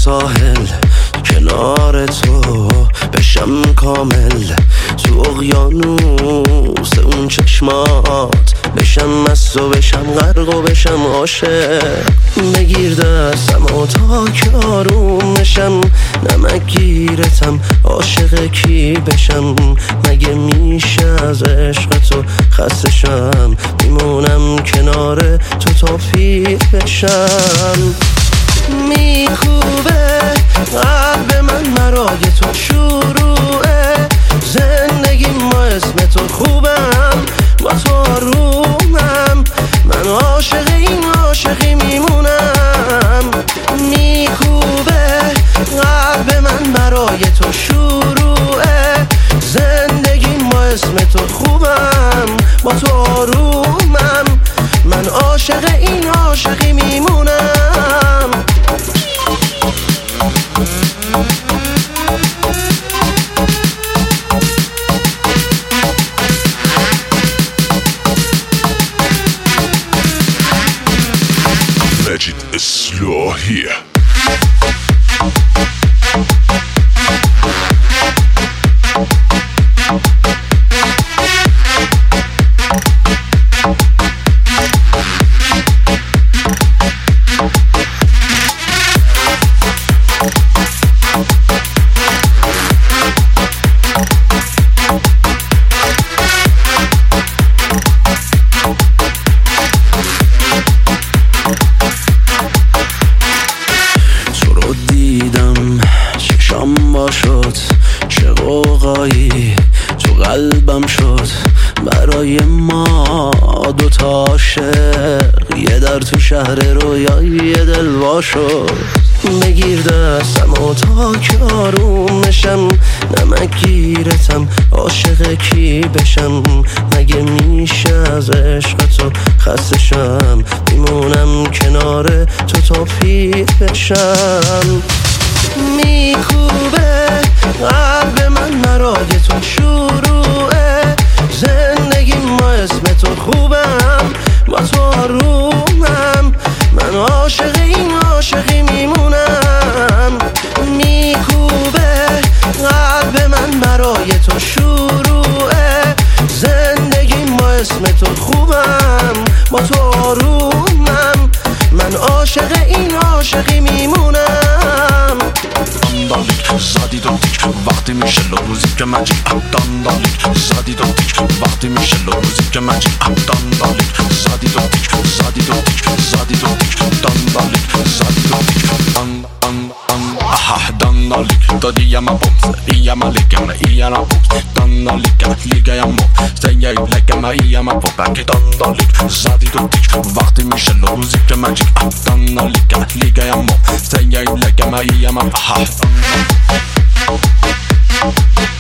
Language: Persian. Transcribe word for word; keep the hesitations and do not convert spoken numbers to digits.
ساحل کنار تو بشم کامل، تو اقیانوس اون چشمات بشم مست و بشم غرق و بشم عاشق. بگیر دستم و تا که آروم بشم، نمک گیرتم عاشق کی بشم. مگه میشه از عشق تو خسته شم، میمونم کنار تو تا پیر بشم. میکوبه قلب من برای تو شروعه زندگی، ما اسم تو خوبم با تو آرومم، من عاشق این عاشقی میمونم. میکوبه قلب من برای تو شروعه زندگی، ما اسم تو خوبم با تو آرومم، من عاشق این عاشقی میمونم. Magic is slow here. شد چه قوقایی تو قلبم شد برای ما دوتا عاشق، یه در تو شهر رویایی دل وا شد. بگیر دستم و تا که آروم بشم، نمک گیرتم عاشق کی بشم. مگه میشه از عشق تو خسته شم، میمونم کنار تو تا پیر بشم. میکوبه قلب من برای تو شروعه زندگی، ما اسم تو خوبم با تو آرومم، من عاشق این عاشقی میمونم. میکوبه قلب من برای تو شروعه زندگی، ما اسم تو خوبم با تو آرومم، من عاشق این عاشقی میمونم. داندالیک زدی دو تیک وقتی میشه روزی که مجی داندالیک زدی دو تیک وقتی میشه روزی که مجی داندالیک زدی دو تیک زدی دو تیک زدی دو تیک داندالیک زدی دو تیک دان دان دان آها داندالیک دادی یا ما بومس یا ما لیکم یا ما بومس داندالیک لیگا یا ما سیای لیکم یا ما بومس داندالیک زدی دو تیک وقتی میشه روزی که مجی داندالیک لیگا یا ما سیای لیکم یا ما آها